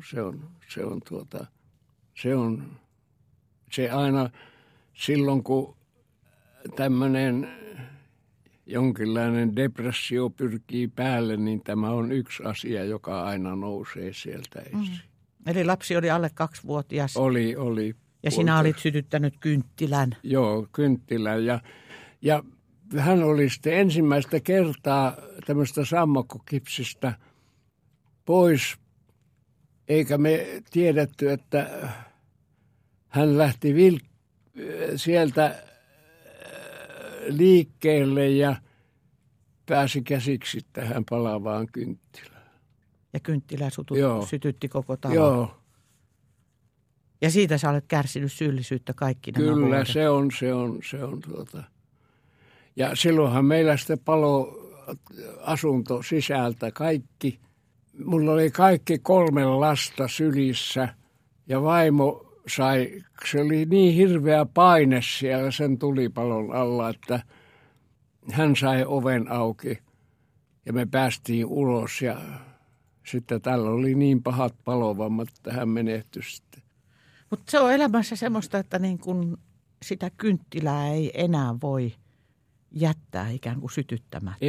se aina silloin, kun tämmöinen jonkinlainen depressio pyrkii päälle, niin tämä on yksi asia, joka aina nousee sieltä esiin. Eli lapsi oli alle 2-vuotias. Oli. Ja sinä olit sytyttänyt kynttilän. Joo, kynttilän. Ja hän oli sitten ensimmäistä kertaa tämmöistä sammakkokipsistä pois, eikä me tiedetty, että hän lähti sieltä liikkeelle ja pääsi käsiksi tähän palavaan kynttilään. Ja kynttilä sytytti koko talon. Joo. Ja siitä sä olet kärsinyt syyllisyyttä kaikki nämä Kyllä, vuodet. se on. Ja silloinhan meillä sitten palo asunto sisältä kaikki. Mulla oli kaikki 3 lasta sylissä ja vaimo se oli niin hirveä paine siellä sen tulipalon alla, että hän sai oven auki ja me päästiin ulos ja sitten tällä oli niin pahat palovammat, että hän menehtyi sitten. Mutta se on elämässä semmoista, että niin kun sitä kynttilää ei enää voi jättää ikään kuin sytyttämättä.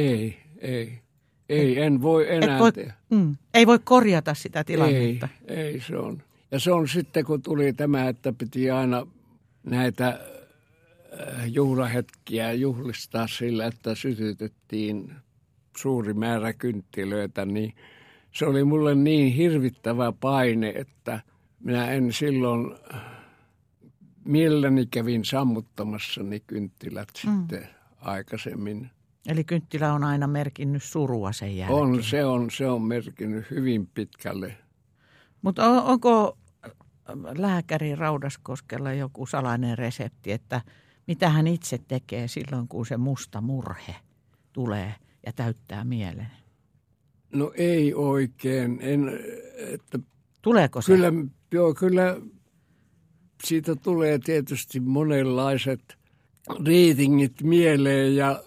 En voi enää tehdä. Ei voi korjata sitä tilannetta. Ei se on. Ja se on sitten, kun tuli tämä, että piti aina näitä juhlahetkiä juhlistaa sillä, että sytytettiin suuri määrä kynttilöitä, niin se oli mulle niin hirvittävä paine, että minä en silloin mielelläni kävin sammuttamassa ne kynttilät sitten aikaisemmin. Eli kynttilä on aina merkinnyt surua sen jälkeen. Se on merkinnyt hyvin pitkälle. Mutta onko lääkäri Raudaskoskella joku salainen resepti, että mitä hän itse tekee silloin, kun se musta murhe tulee ja täyttää mielen? No ei oikein. Tuleeko se? Kyllä siitä tulee tietysti monenlaiset riitingit mieleen ja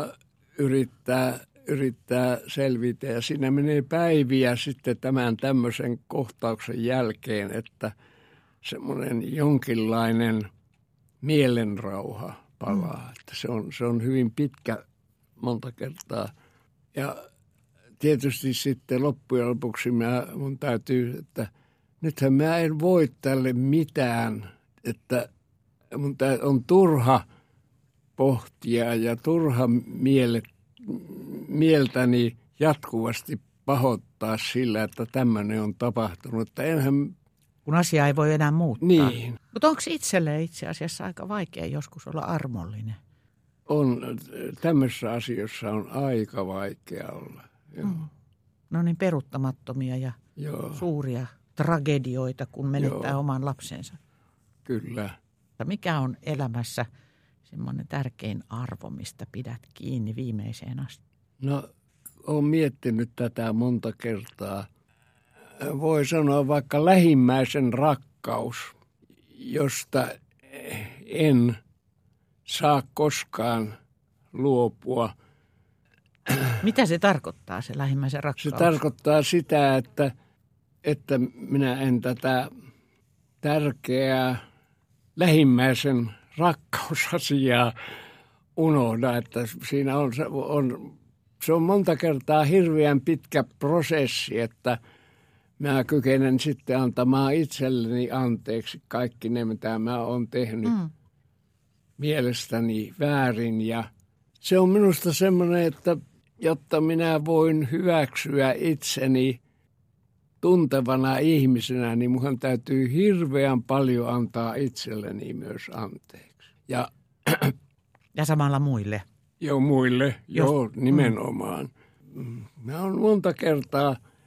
yrittää selvitä. Ja siinä menee päiviä sitten tämän tämmöisen kohtauksen jälkeen, että semmoinen jonkinlainen mielenrauha palaa. Että se on hyvin pitkä monta kertaa. Ja tietysti sitten loppujen lopuksi mun täytyy, että nythän mä en voi tälle mitään, että mun on turha pohtia ja turha mieltäni jatkuvasti pahoittaa sillä, että tämmöinen on tapahtunut. Että kun asia ei voi enää muuttaa. Niin. Mutta onko itselle itse asiassa aika vaikea joskus olla armollinen? On. Tämmöisissä asioissa on aika vaikea olla. No niin peruuttamattomia ja suuria tragedioita, kun menettää oman lapsensa. Kyllä. Mikä on elämässä semmoinen tärkein arvo, mistä pidät kiinni viimeiseen asti? No, olen miettinyt tätä monta kertaa. Voi sanoa vaikka lähimmäisen rakkaus, josta en saa koskaan luopua. Mitä se tarkoittaa, se lähimmäisen rakkaus? Se tarkoittaa sitä, että minä en tätä tärkeää lähimmäisen rakkausasiaa unohda, että siinä se on monta kertaa hirveän pitkä prosessi, että mä kykenen sitten antamaan itselleni anteeksi kaikki ne, mitä mä oon tehnyt mielestäni väärin. Ja se on minusta semmoinen, että jotta minä voin hyväksyä itseni tuntevana ihmisenä, niin minun täytyy hirveän paljon antaa itselleni myös anteeksi. Ja samalla muille. Joo, muille. Joo, nimenomaan. Mä oon monta kertaa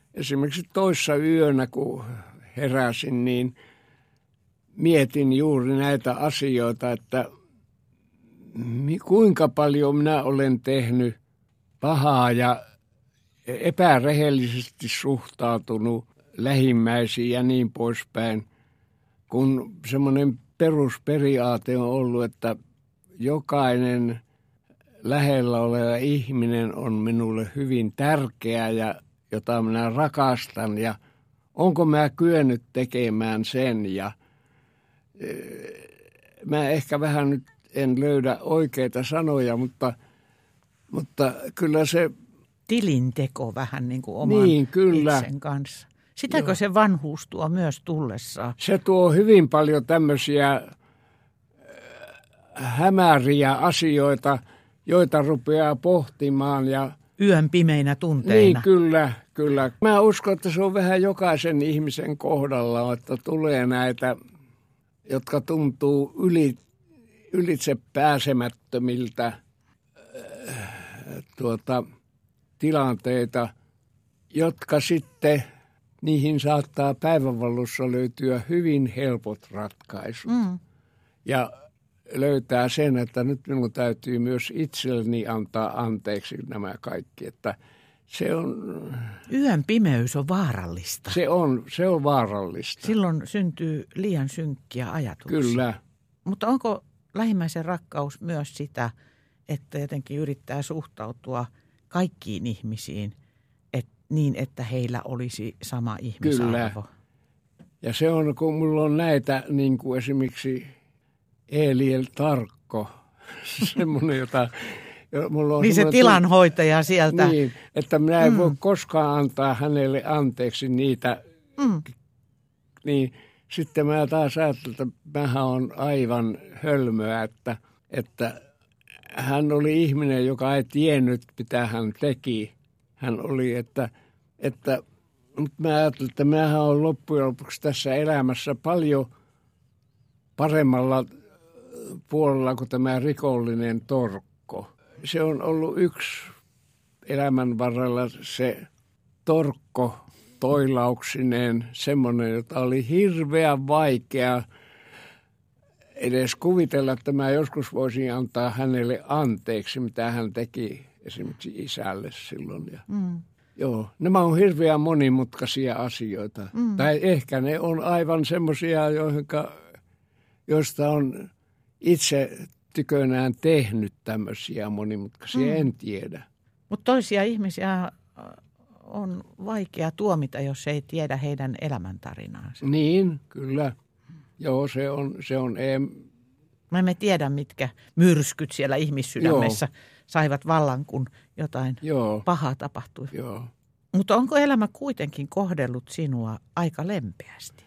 esimerkiksi toissa yönä, kun heräsin, niin mietin juuri näitä asioita, että kuinka paljon minä olen tehnyt pahaa ja epärehellisesti suhtautunut lähimmäisiin ja niin poispäin, kun semmoinen perusperiaate on ollut, että jokainen lähellä oleva ihminen on minulle hyvin tärkeä ja jota minä rakastan ja onko mä kyennyt tekemään sen ja mä ehkä vähän nyt en löydä oikeita sanoja, mutta kyllä se tilinteko vähän niin kuin oman itsen kanssa. Sitäkö se vanhuus tuo myös tullessaan? Se tuo hyvin paljon tämmöisiä hämäriä asioita, joita rupeaa pohtimaan. Ja yön pimeinä tunteina. Niin, kyllä. Mä uskon, että se on vähän jokaisen ihmisen kohdalla, että tulee näitä, jotka tuntuu ylitse pääsemättömiltä tilanteita, jotka sitten, niihin saattaa päivänvalossa löytyä hyvin helpot ratkaisut. Ja löytää sen, että nyt minun täytyy myös itselleni antaa anteeksi nämä kaikki, että se on... Yön pimeys on vaarallista. Se on vaarallista. Silloin syntyy liian synkkiä ajatuksia. Kyllä. Mutta onko lähimmäisen rakkaus myös sitä, että jotenkin yrittää suhtautua kaikkiin ihmisiin niin, että heillä olisi sama ihmisarvo? Kyllä. Ja se on, kun mulla on näitä, niin kuin esimerkiksi Eliel Tarkko, semmoinen, jota... Mulla on niin se tilanhoitaja sieltä. Niin, että minä en voi koskaan antaa hänelle anteeksi niitä. Niin sitten mä taas ajattelin, että mähän on aivan hölmöä, että hän oli ihminen, joka ei tiennyt, mitä hän teki. Hän oli, että mä ajattelin, että mähän on loppujen lopuksi tässä elämässä paljon paremmalla puolella kuin tämä rikollinen Torkko. Se on ollut yksi elämän varrella se Torkko toilauksineen, semmoinen, jota oli hirveän vaikea edes kuvitella, että mä joskus voisin antaa hänelle anteeksi, mitä hän teki esimerkiksi isälle silloin. Ja, joo, nämä on hirveän monimutkaisia asioita. Tai ehkä ne on aivan semmoisia, joista on itse tykönään tehnyt tämmöisiä monimutkaisia, en tiedä. Mutta toisia ihmisiä on vaikea tuomita, jos ei tiedä heidän elämäntarinaansa. Niin, kyllä. Joo, se on. Me emme tiedä, mitkä myrskyt siellä ihmissydämessä saivat vallan, kun jotain pahaa tapahtui. Joo. Mutta onko elämä kuitenkin kohdellut sinua aika lempeästi?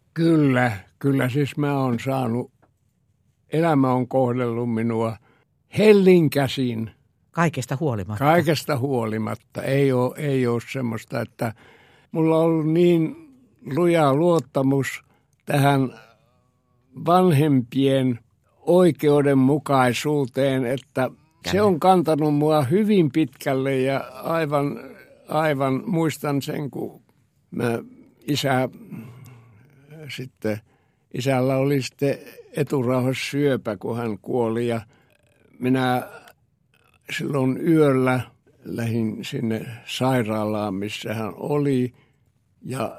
Kyllä siis mä oon saanut, elämä on kohdellut minua hellin käsin. Kaikesta huolimatta? Kaikesta huolimatta. Ei ole semmoista, että mulla on ollut niin luja luottamus tähän vanhempien oikeudenmukaisuuteen, että se on kantanut mua hyvin pitkälle ja aivan muistan sen, kun isällä oli sitten eturauhassyöpä, kun hän kuoli ja minä silloin yöllä lähdin sinne sairaalaan, missä hän oli ja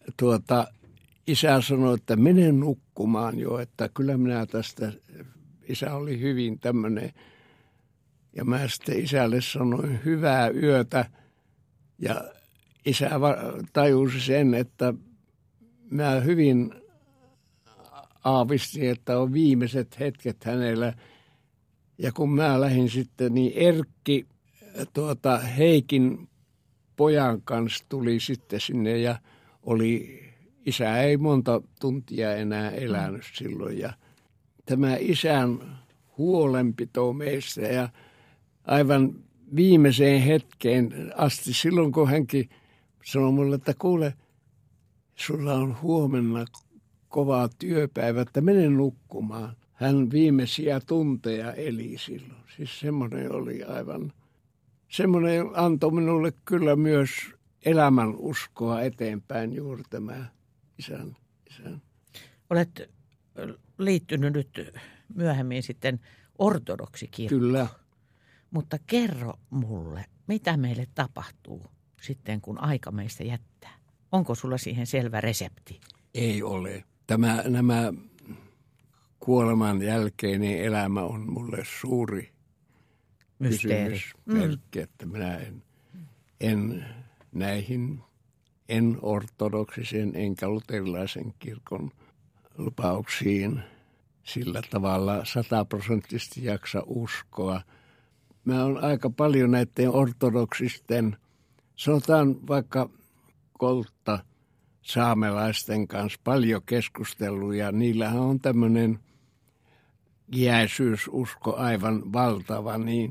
isä sanoi, että mene nukkumaan jo, että kyllä minä tästä, isä oli hyvin tämmöinen ja mä sitten isälle sanoin hyvää yötä ja isä tajusi sen, että mä hyvin aavistin, että on viimeiset hetket hänellä. Ja kun mä lähdin sitten, niin Erkki Heikin pojan kanssa tuli sitten sinne ja isä ei monta tuntia enää elänyt silloin. Ja tämä isän huolenpito meistä ja aivan viimeiseen hetkeen asti, silloin kun hänkin sanoi mulle, että kuule, sulla on huomenna kova työpäivä, että mene nukkumaan. Hän viimeisiä tunteja eli silloin. Siis semmoinen oli aivan, semmoinen antoi minulle kyllä myös elämän uskoa eteenpäin juuri tämä isän. Olet liittynyt nyt myöhemmin sitten ortodoksikirkkoon. Kyllä. Mutta kerro mulle, mitä meille tapahtuu sitten, kun aika meistä jättää? Onko sulla siihen selvä resepti? Ei ole. Nämä kuoleman jälkeinen elämä on mulle suuri mysteeri. Kysymysmerkki, että minä en näihin en ortodoksisen enkä luterilaisen kirkon lupauksiin sillä tavalla 100% jaksa uskoa. Mä oon aika paljon näiden ortodoksisten, sanotaan vaikka koltta saamelaisten kanssa paljon keskustellut ja niillähän on tämmöinen iäisyysusko aivan valtava, niin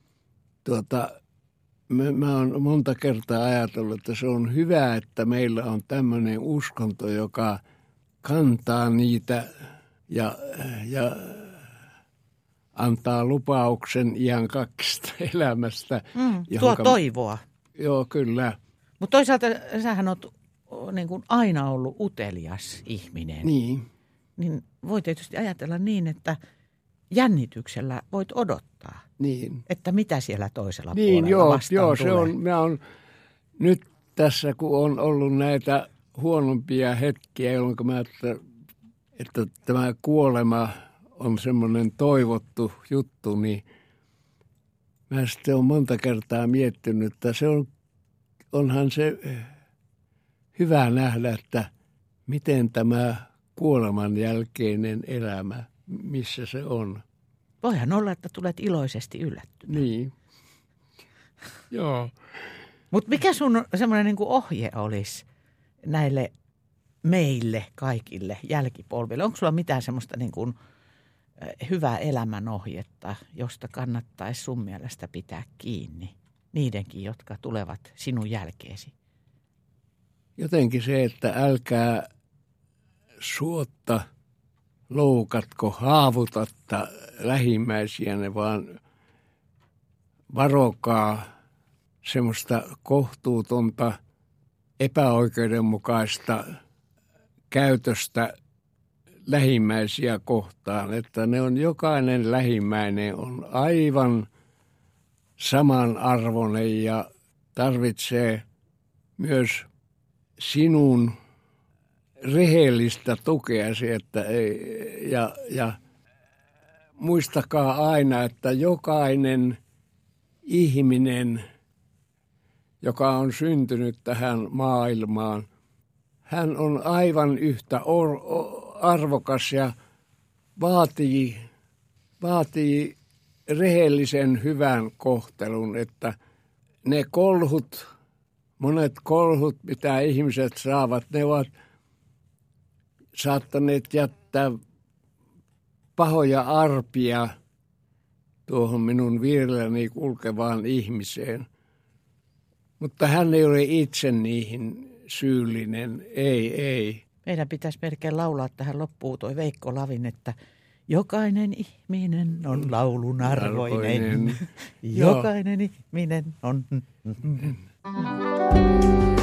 mä oon monta kertaa ajatellut, että se on hyvä, että meillä on tämmöinen uskonto, joka kantaa niitä ja antaa lupauksen iankaikkisesta elämästä. Tuo toivoa. Joo, kyllä. Mutta toisaalta sähän oot niin kuin aina ollut utelias ihminen. Niin voi tietysti ajatella niin, että jännityksellä voit odottaa. Niin. Että mitä siellä toisella puolella vastaan tulee. Se on. Mä on nyt tässä, kun on ollut näitä huonompia hetkiä, jolloin mä että tämä kuolema on semmoinen toivottu juttu, niin mä sitten olen monta kertaa miettinyt, että onhan se hyvä nähdä, että miten tämä kuoleman jälkeinen elämä, missä se on. Voihan olla, että tulet iloisesti yllättymään. Niin. Joo. Mutta mikä sun semmoinen niin kuin ohje olisi näille meille kaikille jälkipolville? Onko sulla mitään semmoista niin kuin hyvää elämänohjetta, josta kannattaisi sun mielestä pitää kiinni niidenkin, jotka tulevat sinun jälkeesi? Jotenkin se, että älkää suotta, loukatko, haavutatta lähimmäisiänne, vaan varokaa semmoista kohtuutonta, epäoikeudenmukaista käytöstä lähimmäisiä kohtaan, että ne on jokainen lähimmäinen on aivan samanarvoinen ja tarvitsee myös sinun rehellistä tukeasi, että ja muistakaa aina, että jokainen ihminen, joka on syntynyt tähän maailmaan, hän on aivan yhtä arvokas ja vaatii rehellisen hyvän kohtelun, että ne monet kolhut, mitä ihmiset saavat, ne ovat saattaneet jättää pahoja arpia tuohon minun vierelläni kulkevaan ihmiseen. Mutta hän ei ole itse niihin syyllinen, ei. Meidän pitäisi melkein laulaa tähän loppuun toi Veikko Lavin, että jokainen ihminen on laulun arvoinen. Jokainen ihminen on.